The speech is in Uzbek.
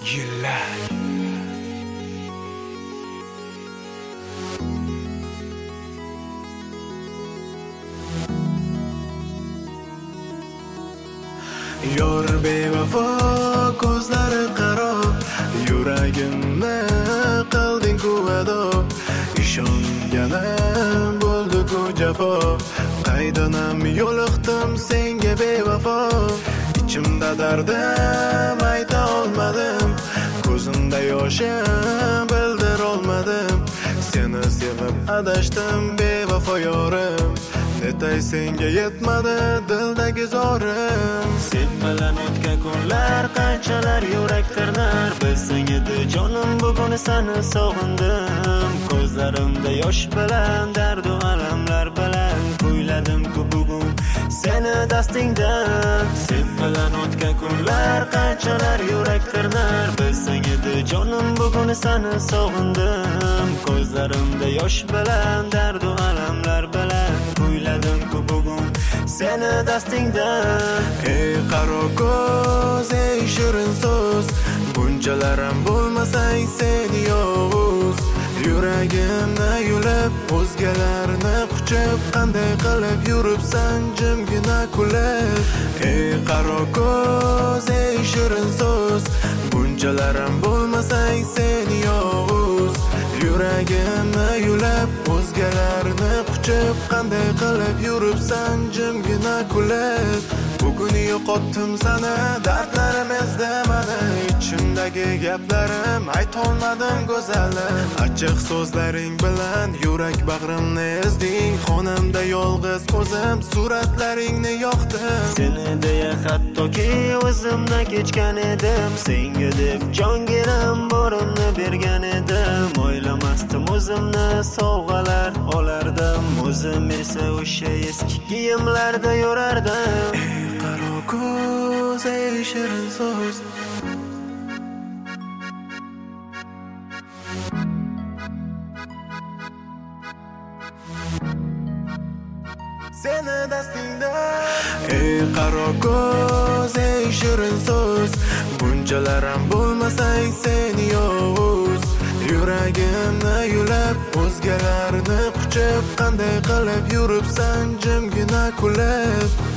yillar. Yor bevafo ko'zlari qaro, yuragimni qilding kuvado. Ishonganim bo'ldi-ku jafo, qaydanam yo'liqdim senga bevafo. İçimda dardim ayta olmadim, ko'zimda yoshim bildir olmadim. Seni sevib adashdim bevafo yorim, netay senga yetmadi dildagi zorim. Sen bilan o'tgan kunlar qanchalar yurak tirnar, bilsang edi jonim bugun seni sog'indim. Ko'zlarimda yosh bilan dard va alamlar bilan kuyladim-ku bugun seni dastingdan. Sen bilan o'tgan kunlar qanchalar yurak tirnar, bilsang edi jonim bugun seni sog'indim. Ko'zlarimda yosh bilan dard va alamlar bilan kuyladim-ku bugun seni dastingdan. Ey qaro ko'z, ey shirin so'z, bunchalarim bo'lmasang sen yovuz. Yuragimni yulib, o'zgalarni quchib, qanday qilib yuribsan jimgina kulib. Ey qaro ko'z, ey shirin so'z, bunchalarim bo'lmasang sen yovuz. Yuragimni yulib, o'zgalarni quchib, qanday qilib yuribsan jimgina kulib. Bugun yo'qotdim seni, dardlarim ezdi meni, ichimdagi gaplarim aytolmadim go'zallik. Achchiq so'zlaring bilan yurak bag'rimni ezding, xonamda yolg'iz o'zim suratlaringni yoqdim. Seni deya hattoki o'zimdan kechgan edim, senga deb jonginam borimni bergan edim. O'ylamasdim o'zimni sovg'alar olardim, o'zim esa o'sha eski kiyimlarda yurardim. Ey qaro ko'z, ey shirin so'z, seni dastingdan. Ey qaro ko'z, ey shirin so'z, bunchalarim bo'lmasang sen yovuz. Yuragimni yulib, o'zgalarni quchib, qanday qilib yuribsan jimgina kulib.